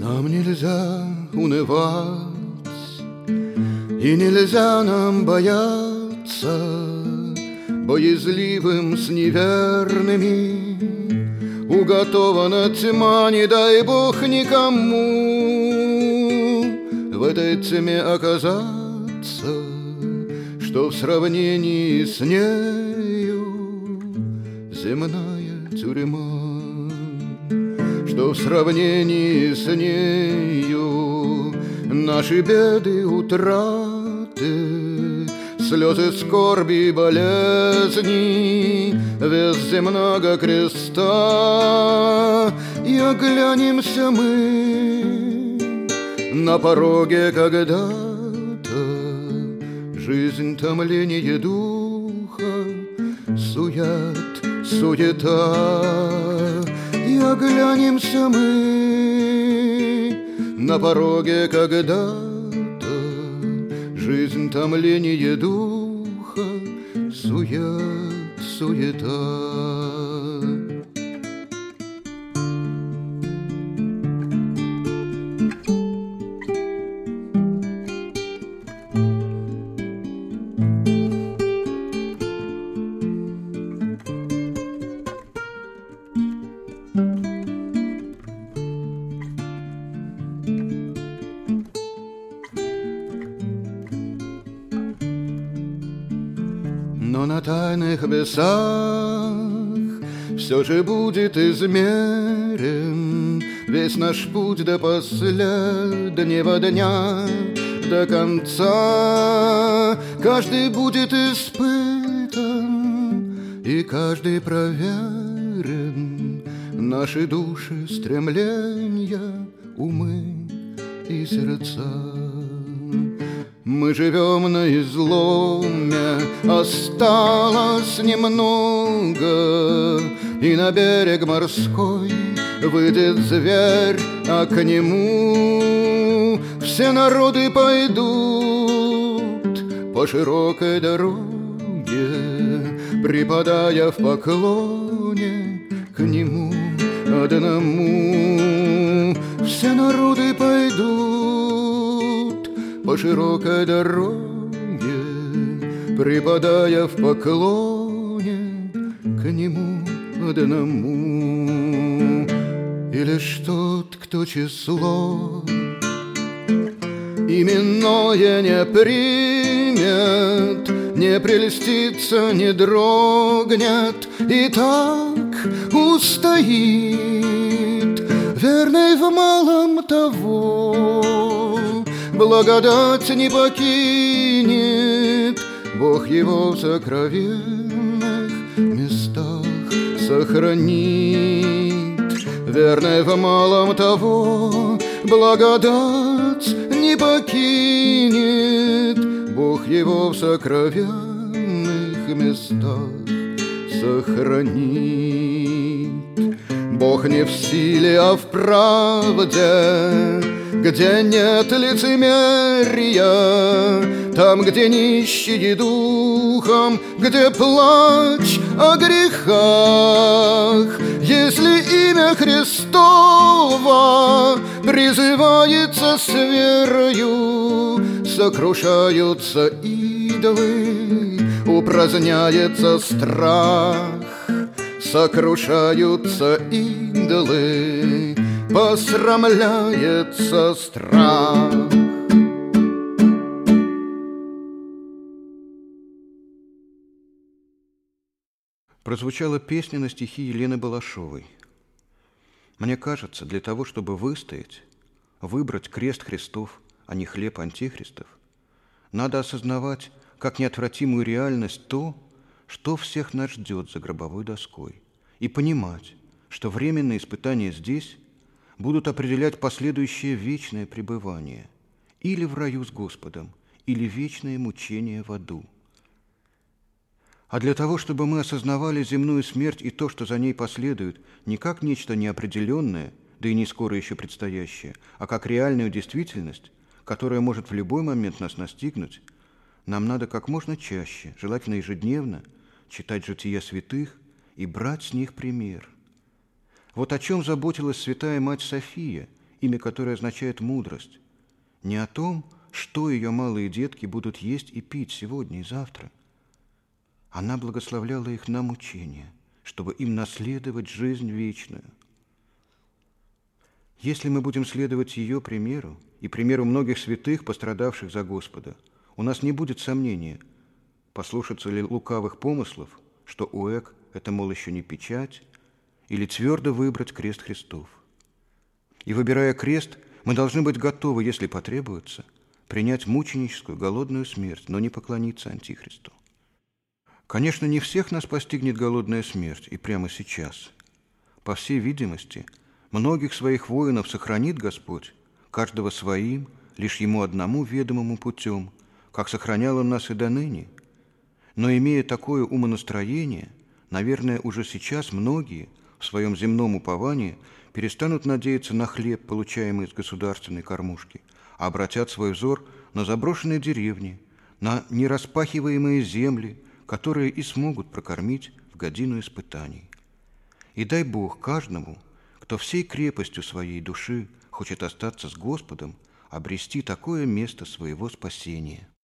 Нам нельзя унывать, и нельзя нам бояться боязливым с неверными. Уготована тьма, не дай Бог никому в этой тьме оказаться, что в сравнении с нею земная тюрьма, что в сравнении с нею наши беды, утраты, слезы скорби и болезни, вес земного креста. И оглянемся мы на пороге когда-то, жизнь, томление духа, суета. И оглянемся мы на пороге когда-то, жизнь, томление духа, суета. Но на тайных весах все же будет измерен весь наш путь до последнего дня, до конца. Каждый будет испытан, и каждый проверен. Наши души, стремления, умы и сердца. Мы живем на изломе, осталось немного, и на берег морской выйдет зверь, а к нему все народы пойдут по широкой дороге, припадая в поклоне к нему одному. Все народы пойдут по широкой дороге, припадая в поклоне к нему одному. И лишь тот, кто число именное не примет, не прельстится, не дрогнет, и так устоит, верный в малом того, благодать не покинет, Бог его в сокровенных местах сохранит. Верный в малом того, благодать не покинет, Бог его в сокровенных местах сохранит. Бог не в силе, а в правде, где нет лицемерия, там, где нищие духом, где плач о грехах. Если имя Христово призывается с верою, сокрушаются идолы, упраздняется страх. Сокрушаются идолы, посрамляется страх. Прозвучала песня на стихи Елены Балашовой. Мне кажется, для того, чтобы выстоять, выбрать крест Христов, а не хлеб антихристов, надо осознавать как неотвратимую реальность то, что всех нас ждет за гробовой доской, и понимать, что временные испытания здесь будут определять последующее вечное пребывание или в раю с Господом, или вечное мучение в аду. А для того, чтобы мы осознавали земную смерть и то, что за ней последует, не как нечто неопределенное, да и не скоро еще предстоящее, а как реальную действительность, которая может в любой момент нас настигнуть, нам надо как можно чаще, желательно ежедневно, читать жития святых и брать с них пример. Вот о чем заботилась святая мать София имя которое означает «мудрость», не о том, что ее малые детки будут есть и пить сегодня и завтра. Она благословляла их на мучения, чтобы им наследовать жизнь вечную. Если мы будем следовать ее примеру и примеру многих святых, пострадавших за Господа, у нас не будет сомнения, послушаться ли лукавых помыслов, что УЭК – это, мол, еще не печать, или твердо выбрать крест Христов. И, выбирая крест, мы должны быть готовы, если потребуется, принять мученическую, голодную смерть, но не поклониться Антихристу. Конечно, не всех нас постигнет голодная смерть, и прямо сейчас. По всей видимости, многих своих воинов сохранит Господь, каждого своим, лишь Ему одному ведомому путем, как сохранял Он нас и доныне. Но, имея такое умонастроение, наверное, уже сейчас многие в своем земном уповании перестанут надеяться на хлеб, получаемый из государственной кормушки, а обратят свой взор на заброшенные деревни, на нераспахиваемые земли, которые и смогут прокормить в годину испытаний. И дай Бог каждому, кто всей крепостью своей души хочет остаться с Господом, обрести такое место своего спасения.